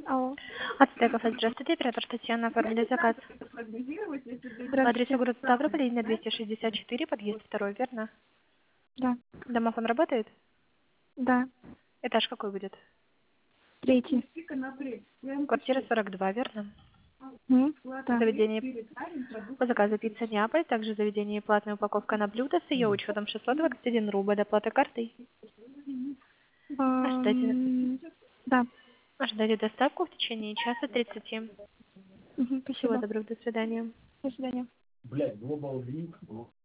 Алло. Ацтеков, здравствуйте, оператор Татьяна, оформили заказ. По адресу Здравствуйте. город Ставрополь, линия 264, подъезд 2, верно? Да. Домофон работает? Да. Этаж какой будет? 3. Квартира 42, верно? Да. Заведение по заказу пицца Неаполь, также заведение платная упаковка на блюдо с ее учетом 621 рубль, оплата картой. Ожидайте, Да. ожидайте доставку в течение часа 30. Всего Спасибо. доброго, до свидания. До свидания.